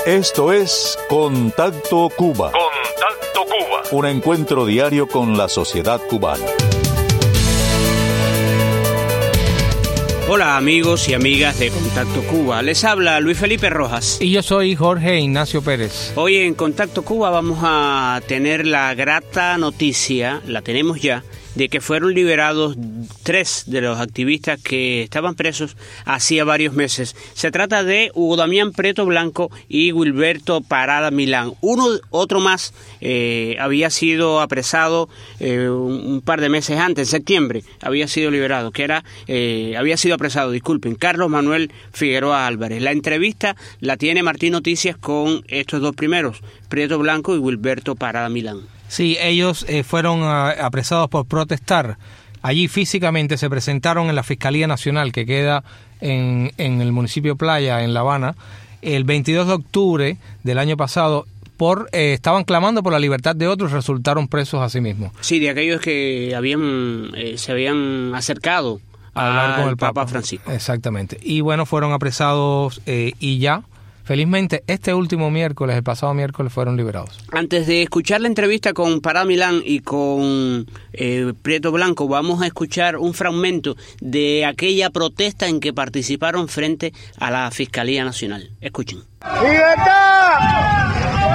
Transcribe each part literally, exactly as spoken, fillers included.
Esto es Contacto Cuba. Contacto Cuba. Un encuentro diario con la sociedad cubana. Hola amigos y amigas de Contacto Cuba. Les habla Luis Felipe Rojas. Y yo soy Jorge Ignacio Pérez. Hoy en Contacto Cuba vamos a tener la grata noticia, la tenemos ya, de que fueron liberados tres de los activistas que estaban presos hacía varios meses. Se trata de Hugo Damián Preto Blanco y Wilberto Parada Milán. Uno, otro más, eh, había sido apresado eh, un, un par de meses antes, en septiembre, había sido liberado, que era, eh, había sido apresado, disculpen, Carlos Manuel Figueroa Álvarez. La entrevista la tiene Martín Noticias con estos dos primeros, Preto Blanco y Wilberto Parada Milán. Sí, ellos eh, fueron uh, apresados por protestar. Allí físicamente se presentaron en la Fiscalía Nacional, que queda en, en el municipio Playa, en La Habana, el veintidós de octubre del año pasado. Por eh, estaban clamando por la libertad de otros, resultaron presos a sí mismos. Sí, de aquellos que habían eh, se habían acercado a hablar con el Papa, Papa Francisco. Exactamente. Y bueno, fueron apresados eh, y ya. Felizmente, este último miércoles, el pasado miércoles, fueron liberados. Antes de escuchar la entrevista con Parada Milán y con eh, Preto Blanco, vamos a escuchar un fragmento de aquella protesta en que participaron frente a la Fiscalía Nacional. Escuchen. ¡Libertad!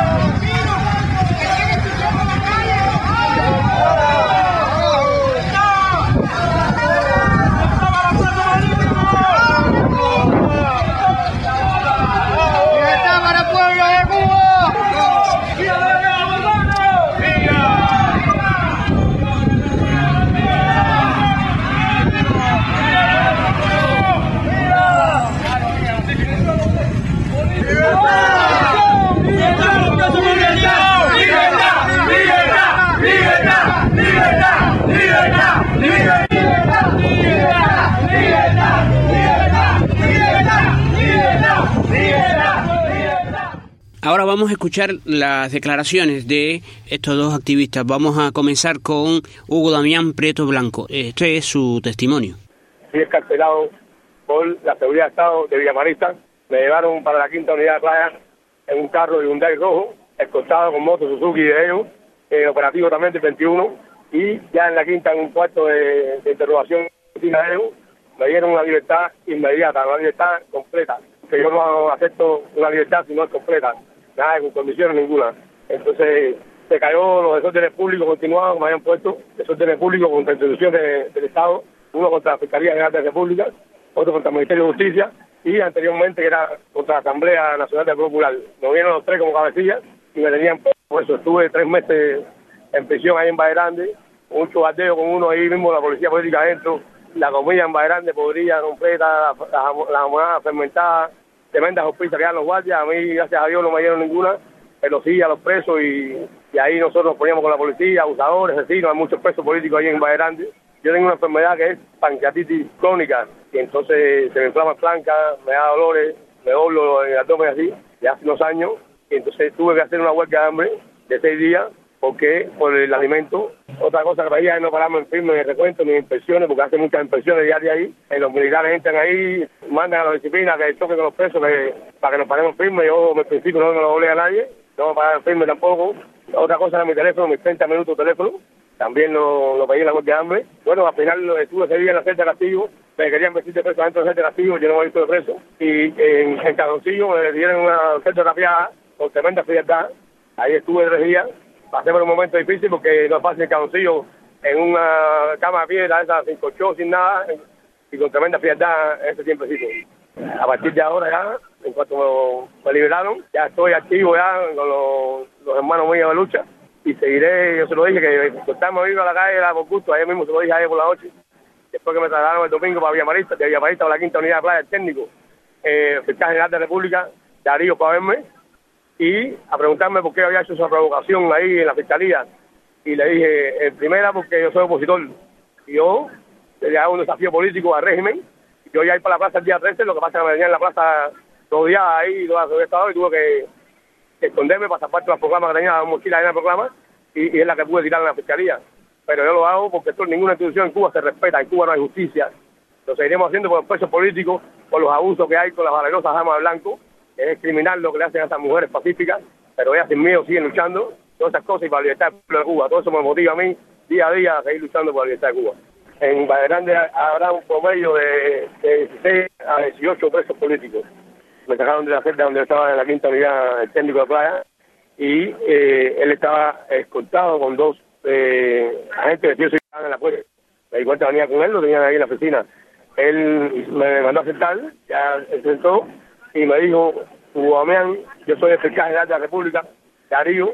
Ahora vamos a escuchar las declaraciones de estos dos activistas. Vamos a comenzar con Hugo Damián Preto Blanco. Este es su testimonio. Fui escarcelado por la seguridad de Estado de Villamarista. Me llevaron para la quinta unidad de playa en un carro de Hyundai rojo, escoltado con moto Suzuki de ellos, eh, operativo también del veintiuno, y ya en la quinta, en un cuarto de, de interrogación de ellos, me dieron una libertad inmediata, una libertad completa, que yo no acepto una libertad si no es completa, nada, con condiciones ninguna. Entonces se cayó los desórdenes públicos continuados que me habían puesto, desórdenes públicos contra instituciones de, del Estado, uno contra la Fiscalía General de la República, otro contra el Ministerio de Justicia, y anteriormente que era contra la Asamblea Nacional del Pueblo Popular. Me vieron los tres como cabecillas y me tenían por eso. Estuve tres meses en prisión ahí en Valle Grande, un chubardeo con uno ahí mismo, la policía política adentro, la comida en Valle Grande podrida, completa, la, la, la monada fermentada, tremendas hospitales que dan los guardias. A mí, gracias a Dios, no me dieron ninguna, pero sí a los presos, y, y ahí nosotros nos poníamos con la policía, abusadores, asesinos, hay muchos presos políticos ahí en Valle Grande. Yo tengo una enfermedad que es pancreatitis crónica, y entonces se me inflama flanca, me da dolores, me doblo en el abdomen así, ya hace unos años, y entonces tuve que hacer una huelga de hambre de seis días, porque por el alimento. Otra cosa que veía es no pararme en firme ni en recuento ni en inspecciones, porque hace muchas inspecciones diarias ahí. En los militares entran ahí, mandan a la disciplina que toquen con los presos que, para que nos paremos firmes. Yo, en principio, no me lo obliga a nadie, no me parar firme tampoco. Otra cosa era mi teléfono, mis treinta minutos de teléfono, también lo, lo pedí en la huelga de hambre. Bueno, al final estuve ese día en la celda de castigo, me querían vestir de preso dentro de la celda de castigo, yo no me he visto de preso. Y en, en Cadoncillo me dieron una celda rapiada con tremenda frialdad. Ahí estuve tres días. Pasé por un momento difícil porque no es fácil el Cadoncillo en una cama de piedra, esa sin colchón, sin nada, y con tremenda frialdad en ese tiempecito. A partir de ahora ya, en cuanto me liberaron, ya estoy activo ya con los, los hermanos míos de lucha, y seguiré. Yo se lo dije que cortarme a ir a la calle era por gusto, ayer mismo se lo dije ayer por la noche, después que me trasladaron el domingo para Villamarista, de Villamarista a la quinta unidad de playa, el técnico, eh, fiscal general de la República, Darío, para verme, y a preguntarme por qué había hecho esa provocación ahí en la fiscalía. Y le dije, en primera, porque yo soy opositor, y yo le hago un desafío político al régimen. Yo iba a ir para la plaza el día trece, lo que pasa es que me venía en la plaza rodeada ahí, toda la estado, y tuve que, que esconderme para tapar todos los programas que tenía, la mochila llena de programas, y, y es la que pude tirar en la fiscalía. Pero yo lo hago porque esto, ninguna institución en Cuba se respeta, en Cuba no hay justicia. Lo seguiremos haciendo por los presos políticos, por los abusos que hay con las valerosas damas de blanco, que es criminal lo que le hacen a esas mujeres pacíficas, pero ellas sin miedo siguen luchando, todas esas cosas, y para la libertad del pueblo de Cuba. Todo eso me motiva a mí día a día a seguir luchando por la libertad de Cuba. En Valle Grande habrá un promedio de, de dieciséis a dieciocho presos políticos. Me sacaron de la celda donde estaba en la quinta unidad el técnico de playa, y eh, él estaba escoltado con dos eh, agentes vestidos en la puerta. Me di cuenta, venía con él, lo tenían ahí en la oficina. Él me mandó a sentar, ya se sentó y me dijo: Hugo Damián, yo soy el fiscal general de la República, Darío,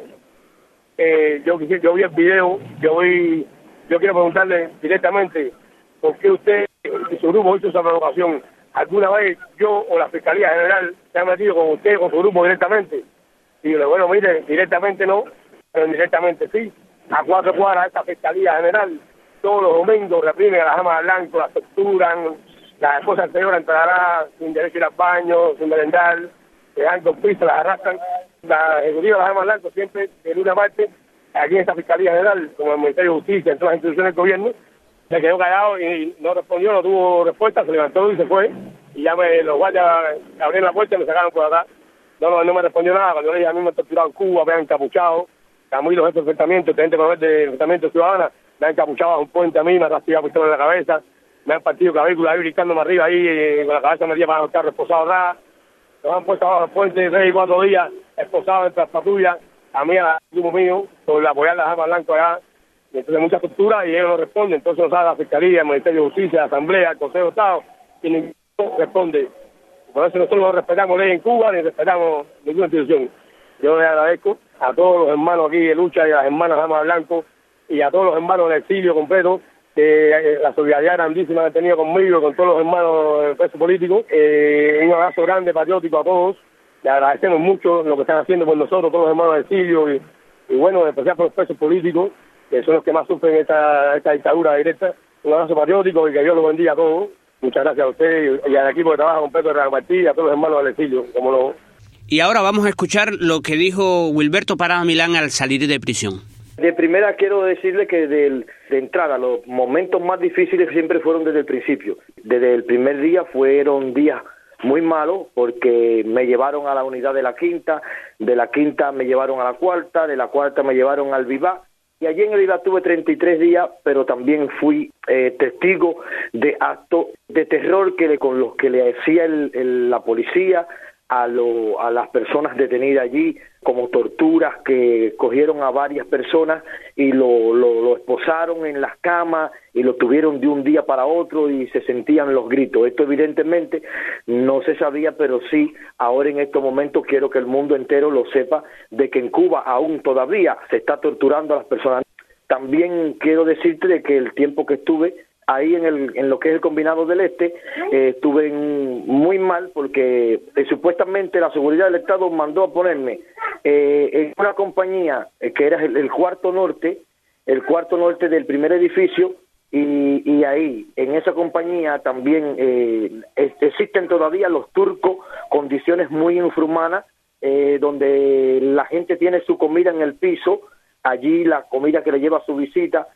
eh, yo, yo vi el video, yo vi, yo quiero preguntarle directamente por qué usted y su grupo hizo esa provocación. ¿Alguna vez yo o la Fiscalía General se ha metido con usted, con su grupo directamente? Y yo le digo: bueno, mire, directamente no, pero indirectamente sí. A cuatro cuadras de esta Fiscalía General, todos los domingos reprimen a las damas blancas, las torturan, la esposa anterior entrará sin derecho a ir al baño, sin merendar, se dan con piso, las arrastran. La ejecutiva de las damas blancas siempre en una parte, aquí en esta Fiscalía General, como el Ministerio de Justicia, en todas las instituciones del gobierno, se quedó callado y no respondió, no tuvo respuesta, se levantó y se fue, y ya me, los guardias abrieron la puerta y me sacaron por acá. No, no, no me respondió nada. Cuando le dije: a mí me han torturado en Cuba, me han encapuchado, Camuy, los jefes de enfrentamiento, el teniente coronel de enfrentamiento ciudadana, me han encapuchado a un puente a mí, me han rastigado pistola en la cabeza, me han partido clavícula ahí brincándome arriba ahí, eh, con la cabeza metida para el carro esposado atrás, nos han puesto abajo del puente tres y cuatro días, esposados entre las patrullas, a mí, al grupo mío, por apoyar las armas blancas allá. Y entonces mucha tortura y ellos no responden. Entonces nos sale la Fiscalía, el Ministerio de Justicia, la Asamblea, el Consejo de Estado, y ninguno responde. Por eso nosotros no respetamos ley en Cuba ni respetamos ninguna institución. Yo les agradezco a todos los hermanos aquí de lucha y a las hermanas Damas Blanco y a todos los hermanos del exilio completo, que eh, la solidaridad grandísima que han tenido conmigo, con todos los hermanos del preso político. Eh, un abrazo grande, patriótico a todos. Le agradecemos mucho lo que están haciendo por nosotros, todos los hermanos del exilio, y, y bueno, en especial por los presos políticos, que son los que más sufren esta, esta dictadura directa. Un abrazo patriótico y que Dios los bendiga a todos. Muchas gracias a usted y al equipo de trabajo completo de Real Martí y a todos los hermanos del exilio, como no. Y ahora vamos a escuchar lo que dijo Wilberto Parada Milán al salir de prisión. De primera quiero decirle que de, de entrada los momentos más difíciles siempre fueron desde el principio. Desde el primer día fueron días muy malos porque me llevaron a la unidad de la quinta, de la quinta me llevaron a la cuarta, de la cuarta me llevaron al Vivar. Y allí en el Vivar tuve treinta y tres días, pero también fui eh, testigo de actos de terror que le, con los que le hacía el, el, la policía a, lo, a las personas detenidas allí, como torturas que cogieron a varias personas y lo, lo, lo esposaron en las camas y lo tuvieron de un día para otro y se sentían los gritos. Esto evidentemente no se sabía, pero sí, ahora en estos momentos quiero que el mundo entero lo sepa, de que en Cuba aún todavía se está torturando a las personas. También quiero decirte de que el tiempo que estuve ahí en el en lo que es el Combinado del Este, eh, estuve en, muy mal porque eh, supuestamente la seguridad del Estado mandó a ponerme eh, en una compañía eh, que era el, el cuarto norte, el cuarto norte del primer edificio, y, y ahí, en esa compañía también eh, existen todavía los turcos, condiciones muy infrahumanas, eh, donde la gente tiene su comida en el piso, allí la comida que le lleva a su visita,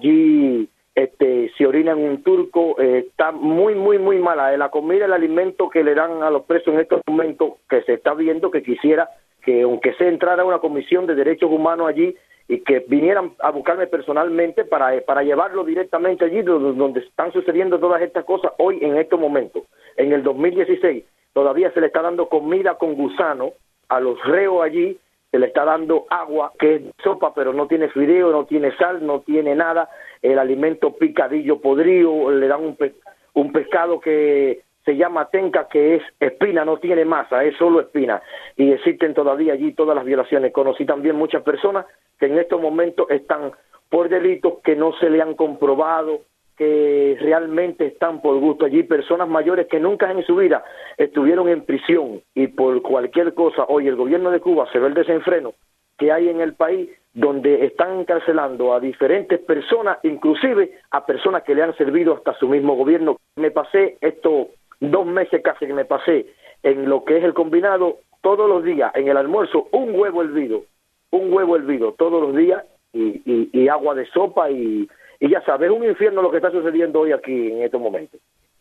allí Este, se orina en un turco, eh, está muy, muy, muy mala. Eh, la comida, el alimento que le dan a los presos en estos momentos, que se está viendo, que quisiera que aunque se entrara una comisión de derechos humanos allí y que vinieran a buscarme personalmente para, eh, para llevarlo directamente allí donde, donde están sucediendo todas estas cosas hoy en estos momentos. En el dos mil dieciséis todavía se le está dando comida con gusano a los reos allí, se le está dando agua que es sopa pero no tiene fideo, no tiene sal, no tiene nada, el alimento picadillo podrido, le dan un, pe un pescado que se llama tenca, que es espina, no tiene masa, es solo espina, y existen todavía allí todas las violaciones. Conocí también muchas personas que en estos momentos están por delitos que no se le han comprobado, que realmente están por gusto allí, personas mayores que nunca en su vida estuvieron en prisión y por cualquier cosa, hoy el gobierno de Cuba se ve el desenfreno que hay en el país, donde están encarcelando a diferentes personas, inclusive a personas que le han servido hasta su mismo gobierno. Me pasé estos dos meses casi que me pasé en lo que es el Combinado, todos los días en el almuerzo, un huevo hervido, un huevo hervido todos los días y, y, y agua de sopa y... Y ya sabes, es un infierno lo que está sucediendo hoy aquí en estos momentos.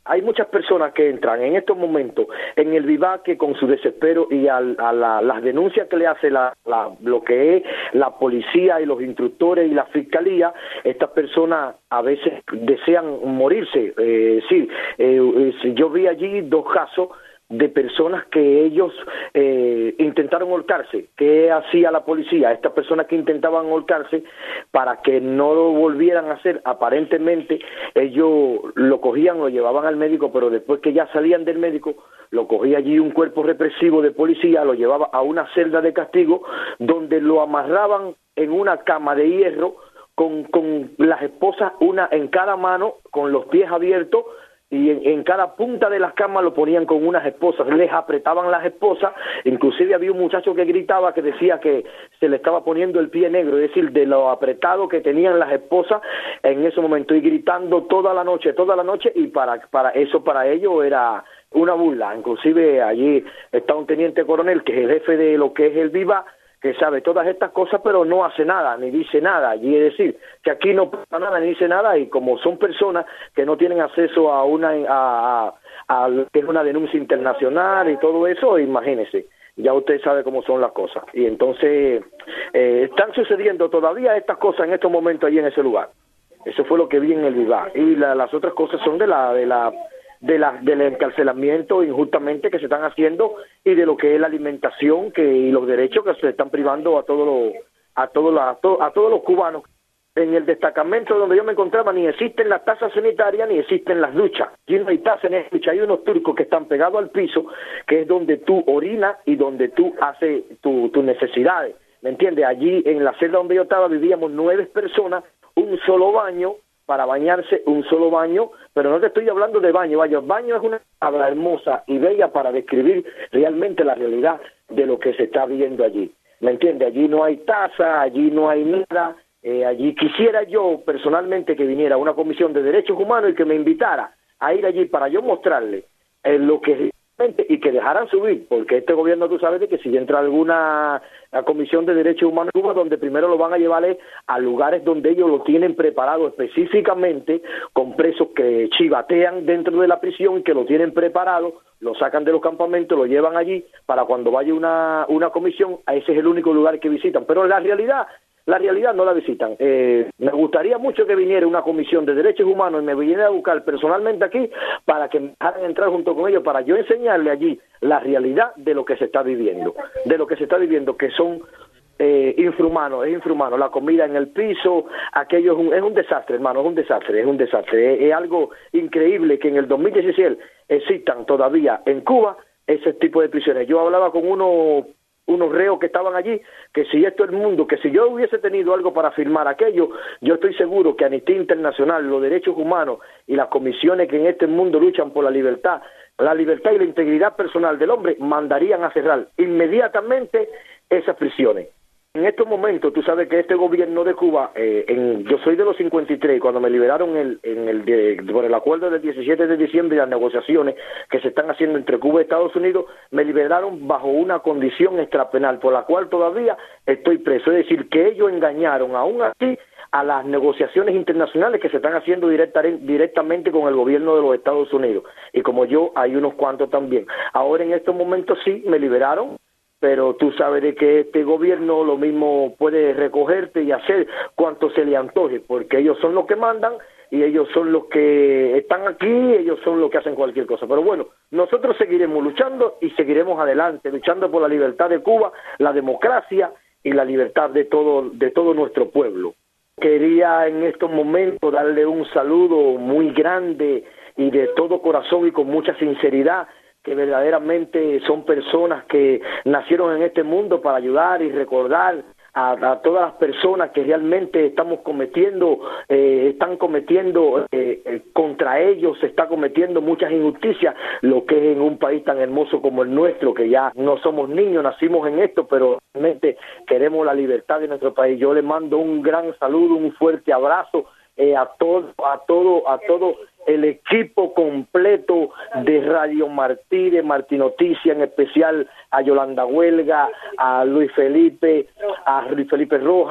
Hay muchas personas que entran en estos momentos en el Viva que con su desespero y a, a la, las denuncias que le hace la, la, lo que es la policía y los instructores y la fiscalía, estas personas a veces desean morirse. Eh, sí, eh, yo vi allí dos casos de personas que ellos eh, intentaron ahorcarse. ¿Qué hacía la policía? Estas personas que intentaban ahorcarse, para que no lo volvieran a hacer, aparentemente ellos lo cogían, lo llevaban al médico, pero después que ya salían del médico, lo cogía allí un cuerpo represivo de policía, lo llevaba a una celda de castigo, donde lo amarraban en una cama de hierro, con, con las esposas, una en cada mano, con los pies abiertos, y en, en cada punta de las camas lo ponían con unas esposas, les apretaban las esposas, inclusive había un muchacho que gritaba que decía que se le estaba poniendo el pie negro, es decir, de lo apretado que tenían las esposas en ese momento, y gritando toda la noche, toda la noche, y para, para eso para ellos era una burla. Inclusive allí está un teniente coronel que es el jefe de lo que es el Viva, que sabe todas estas cosas, pero no hace nada, ni dice nada. Y es decir, que aquí no pasa nada, ni dice nada, y como son personas que no tienen acceso a una a, a, a lo que es una denuncia internacional y todo eso, imagínese, ya usted sabe cómo son las cosas. Y entonces eh, están sucediendo todavía estas cosas en estos momentos allí en ese lugar. Eso fue lo que vi en el Viva. Y la, las otras cosas son de la de la de la del encarcelamiento injustamente que se están haciendo, y de lo que es la alimentación que y los derechos que se están privando a todos los a todos los, a, to, a todos los cubanos. En el destacamento donde yo me encontraba ni existen las tazas sanitarias ni existen las duchas. Aquí no hay tazas ni hay duchas. Hay unos turcos que están pegados al piso, que es donde tú orinas y donde tú haces tus tu necesidades. ¿Me entiendes? Allí en la celda donde yo estaba vivíamos nueve personas, un solo baño para bañarse, un solo baño, pero no te estoy hablando de baño, baño, baño es una palabra hermosa y bella para describir realmente la realidad de lo que se está viendo allí, ¿me entiendes? Allí no hay taza, allí no hay nada, eh, allí quisiera yo personalmente que viniera una comisión de derechos humanos y que me invitara a ir allí para yo mostrarle eh, lo que y que dejaran subir, porque este gobierno, tú sabes de que si entra alguna a comisión de derechos humanos en Cuba, donde primero lo van a llevar a lugares donde ellos lo tienen preparado específicamente, con presos que chivatean dentro de la prisión, que lo tienen preparado, lo sacan de los campamentos, lo llevan allí, para cuando vaya una, una comisión, ese es el único lugar que visitan. Pero en la realidad, la realidad no la visitan. Eh, me gustaría mucho que viniera una comisión de derechos humanos y me viniera a buscar personalmente aquí para que me dejaran entrar junto con ellos, para yo enseñarle allí la realidad de lo que se está viviendo, de lo que se está viviendo, que son eh, infrahumanos, es infrahumano, la comida en el piso, aquello es un, es un desastre, hermano, es un desastre, es un desastre, es, es algo increíble que en el dos mil dieciséis existan todavía en Cuba ese tipo de prisiones. Yo hablaba con uno unos reos que estaban allí, que si esto es el mundo, que si yo hubiese tenido algo para firmar aquello, yo estoy seguro que Amnistía Internacional, los derechos humanos y las comisiones que en este mundo luchan por la libertad, la libertad y la integridad personal del hombre, mandarían a cerrar inmediatamente esas prisiones. En estos momentos, tú sabes que este gobierno de Cuba, eh, en, yo soy de los cincuenta y tres, cuando me liberaron el, en el de, por el acuerdo del diecisiete de diciembre y las negociaciones que se están haciendo entre Cuba y Estados Unidos, me liberaron bajo una condición extrapenal, por la cual todavía estoy preso. Es decir, que ellos engañaron aún así a las negociaciones internacionales que se están haciendo directa, directamente con el gobierno de los Estados Unidos. Y como yo, hay unos cuantos también. Ahora en estos momentos sí, me liberaron, pero tú sabes de que este gobierno lo mismo puede recogerte y hacer cuanto se le antoje, porque ellos son los que mandan y ellos son los que están aquí, ellos son los que hacen cualquier cosa. Pero bueno, nosotros seguiremos luchando y seguiremos adelante, luchando por la libertad de Cuba, la democracia y la libertad de todo, de todo nuestro pueblo. Quería en estos momentos darle un saludo muy grande y de todo corazón y con mucha sinceridad, que verdaderamente son personas que nacieron en este mundo para ayudar y recordar a, a todas las personas que realmente estamos cometiendo, eh, están cometiendo eh, eh, contra ellos, se está cometiendo muchas injusticias, lo que es en un país tan hermoso como el nuestro, que ya no somos niños, nacimos en esto, pero realmente queremos la libertad de nuestro país. Yo les mando un gran saludo, un fuerte abrazo eh, a todo, a todo, a todo el equipo completo de Radio Martí, de Martí Noticias, en especial a Yolanda Huelga, a Luis Felipe, a Luis Felipe Rojas,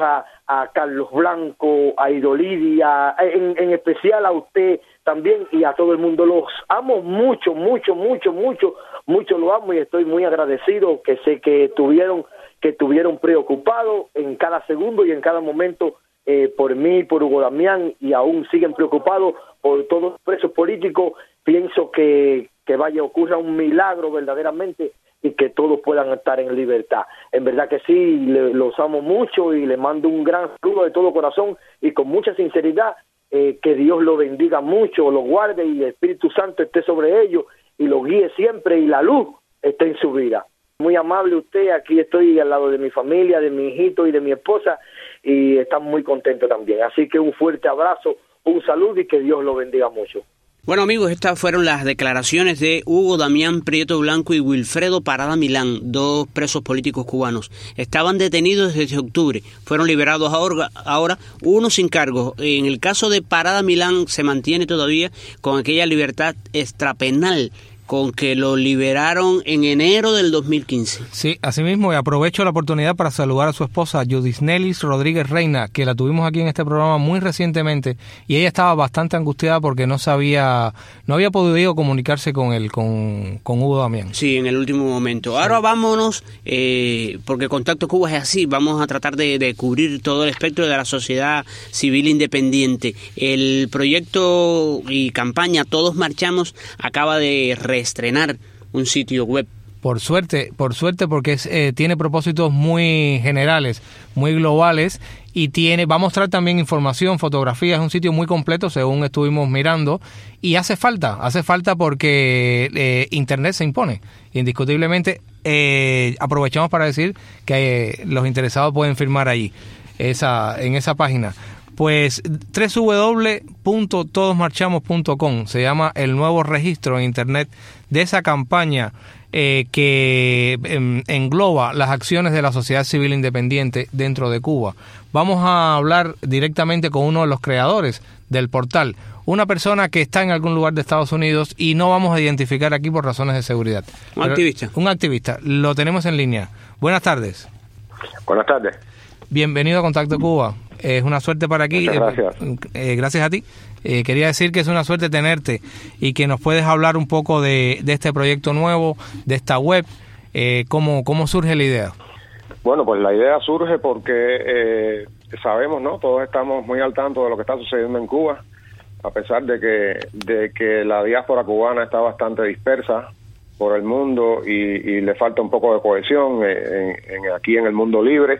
a Carlos Blanco, a Idolidia, en, en especial a usted también y a todo el mundo. Los amo mucho, mucho, mucho, mucho, mucho lo amo y estoy muy agradecido, que sé que tuvieron, que tuvieron preocupado en cada segundo y en cada momento eh, por mí, por Hugo Damián, y aún siguen preocupados por todos los presos políticos. Pienso que, que vaya, ocurra un milagro verdaderamente y que todos puedan estar en libertad. En verdad que sí, le, los amo mucho y le mando un gran saludo de todo corazón y con mucha sinceridad. Eh, que Dios lo bendiga mucho, lo guarde y el Espíritu Santo esté sobre ellos y lo guíe siempre y la luz esté en su vida. Muy amable usted, aquí estoy al lado de mi familia, de mi hijito y de mi esposa y estamos muy contentos también. Así que un fuerte abrazo, un saludo y que Dios lo bendiga mucho. Bueno, amigos, estas fueron las declaraciones de Hugo Damián Prieto Blanco y Wilfredo Parada Milán, dos presos políticos cubanos. Estaban detenidos desde octubre, fueron liberados ahora, ahora uno sin cargos. En el caso de Parada Milán se mantiene todavía con aquella libertad extrapenal con que lo liberaron en enero del dos mil quince. Sí, asimismo, y aprovecho la oportunidad para saludar a su esposa, Judisnelis Rodríguez Reina, que la tuvimos aquí en este programa muy recientemente, y ella estaba bastante angustiada porque no sabía, no había podido comunicarse con él, con, con Hugo Damián. Sí, en el último momento. Sí. Ahora vámonos, eh, porque Contacto Cuba es así, vamos a tratar de, de cubrir todo el espectro de la sociedad civil independiente. El proyecto y campaña Todos Marchamos acaba de estrenar un sitio web. Por suerte, por suerte porque es, eh, tiene propósitos muy generales, muy globales y tiene, va a mostrar también información, fotografías, es un sitio muy completo según estuvimos mirando y hace falta, hace falta porque eh, Internet se impone, indiscutiblemente. Eh, aprovechamos para decir que eh, los interesados pueden firmar allí, esa, en esa página. Pues doble u doble u doble u punto todos marchamos punto com se llama el nuevo registro en Internet de esa campaña eh, que eh, engloba las acciones de la sociedad civil independiente dentro de Cuba. Vamos a hablar directamente con uno de los creadores del portal, una persona que está en algún lugar de Estados Unidos y no vamos a identificar aquí por razones de seguridad. Un Pero, activista. Un activista. Lo tenemos en línea. Buenas tardes. Buenas tardes. Bienvenido a Contacto Cuba. Es una suerte para aquí. Muchas gracias. Eh, eh, gracias a ti. Eh, quería decir que es una suerte tenerte y que nos puedes hablar un poco de, de este proyecto nuevo, de esta web. Eh, ¿cómo, ¿Cómo surge la idea? Bueno, pues la idea surge porque eh, sabemos, ¿no? Todos estamos muy al tanto de lo que está sucediendo en Cuba, a pesar de que, de que la diáspora cubana está bastante dispersa por el mundo y, y le falta un poco de cohesión en, en, aquí en el mundo libre.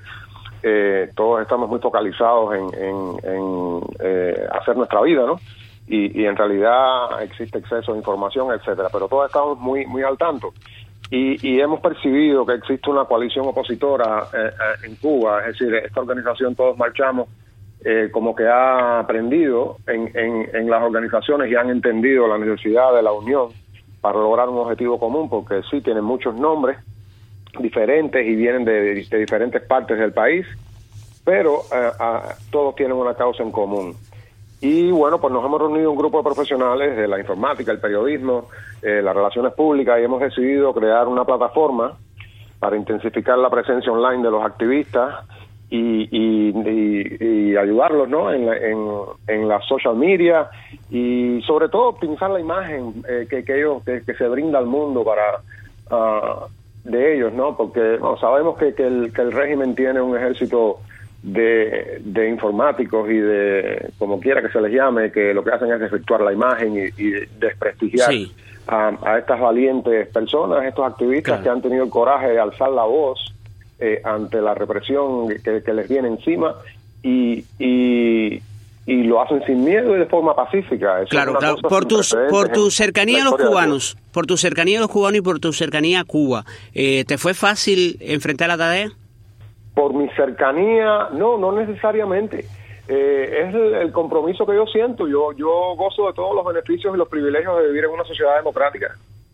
Eh, todos estamos muy focalizados en, en, en eh, hacer nuestra vida, ¿no? Y, y en realidad existe exceso de información, etcétera. Pero todos estamos muy muy al tanto y, y hemos percibido que existe una coalición opositora eh, eh, en Cuba, es decir, esta organización Todos Marchamos eh, como que ha aprendido en, en, en las organizaciones y han entendido la necesidad de la unión para lograr un objetivo común, porque sí tienen muchos nombres diferentes y vienen de, de, de diferentes partes del país, pero eh, a, todos tienen una causa en común. Y bueno, pues nos hemos reunido un grupo de profesionales de la informática, el periodismo, eh, las relaciones públicas, y hemos decidido crear una plataforma para intensificar la presencia online de los activistas y, y, y, y ayudarlos, ¿no? en, la, en, en las social media y sobre todo optimizar la imagen eh, que, que ellos que, que se brinda al mundo para uh, de ellos, ¿no? Porque no, sabemos que, que, el, que el régimen tiene un ejército de, de informáticos y de, como quiera que se les llame, que lo que hacen es efectuar la imagen y, y desprestigiar sí. a, a estas valientes personas, estos activistas claro. que han tenido el coraje de alzar la voz eh, ante la represión que, que les viene encima y... y y lo hacen sin miedo y de forma pacífica. Eso claro, claro. Por, tus, por tu cercanía a los cubanos, por tu cercanía a los cubanos y por tu cercanía a Cuba, eh, ¿te fue fácil enfrentar la tarea? Por mi cercanía, no, no necesariamente. Eh, es el, el compromiso que yo siento. Yo, yo gozo de todos los beneficios y los privilegios de vivir en una sociedad democrática.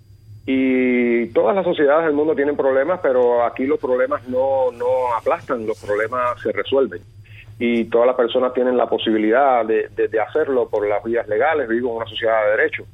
Y todas las sociedades del mundo tienen problemas, pero aquí los problemas no, no aplastan, los problemas se resuelven. Y todas las personas tienen la posibilidad de, de, de hacerlo por las vías legales. Vivo en una sociedad de derecho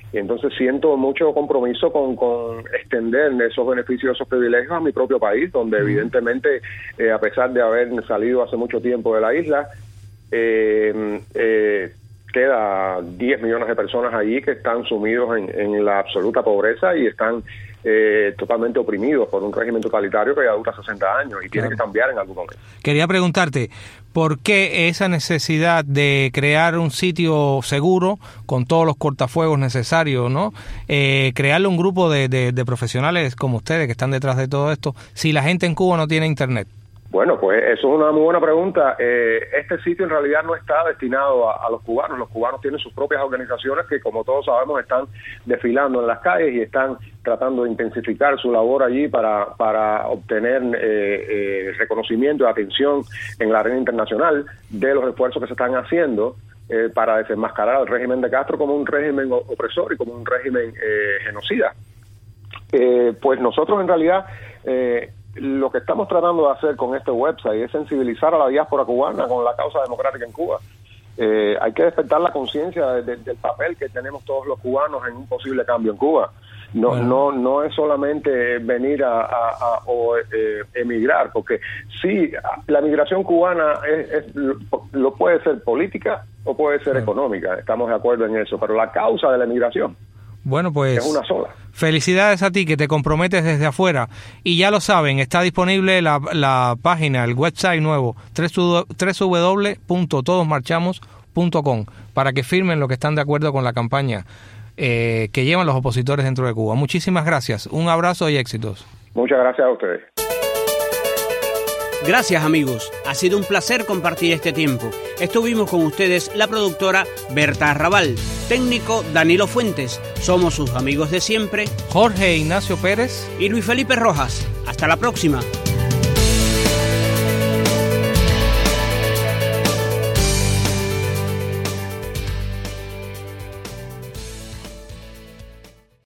Y entonces siento mucho compromiso con, con extender esos beneficios, esos privilegios a mi propio país, donde evidentemente, eh, a pesar de haber salido hace mucho tiempo de la isla, eh, eh, queda diez millones de personas allí que están sumidos en, en la absoluta pobreza y están eh, totalmente oprimidos por un régimen totalitario que ya dura sesenta años y tiene claro. que cambiar en algún momento. Quería preguntarte, ¿por qué esa necesidad de crear un sitio seguro con todos los cortafuegos necesarios, ¿no? Eh, crearle un grupo de, de, de profesionales como ustedes que están detrás de todo esto, si la gente en Cuba no tiene internet? Bueno, pues eso es una muy buena pregunta. Eh, este sitio en realidad no está destinado a, a los cubanos. Los cubanos tienen sus propias organizaciones que, como todos sabemos, están desfilando en las calles y están tratando de intensificar su labor allí para, para obtener eh, eh, reconocimiento y atención en la arena internacional de los esfuerzos que se están haciendo eh, para desenmascarar al régimen de Castro como un régimen opresor y como un régimen eh, genocida. Eh, pues nosotros en realidad... Eh, Lo que estamos tratando de hacer con este website es sensibilizar a la diáspora cubana con la causa democrática en Cuba. Eh, hay que despertar la conciencia de, de, del papel que tenemos todos los cubanos en un posible cambio en Cuba. No, bueno. no, no es solamente venir a, a, a o eh, emigrar, porque sí, la migración cubana es, es lo puede ser política o puede ser bueno. económica. Estamos de acuerdo en eso, pero la causa de la emigración Bueno, pues es una sola. Felicidades a ti que te comprometes desde afuera. Y ya lo saben, está disponible la, la página, el website nuevo, doble u doble u doble u punto todos marchamos punto com, para que firmen lo que están de acuerdo con la campaña eh, que llevan los opositores dentro de Cuba. Muchísimas gracias, un abrazo y éxitos. Muchas gracias a ustedes. Gracias amigos, ha sido un placer compartir este tiempo. Estuvimos con ustedes la productora Berta Arrabal, técnico Danilo Fuentes, somos sus amigos de siempre, Jorge Ignacio Pérez y Luis Felipe Rojas. Hasta la próxima.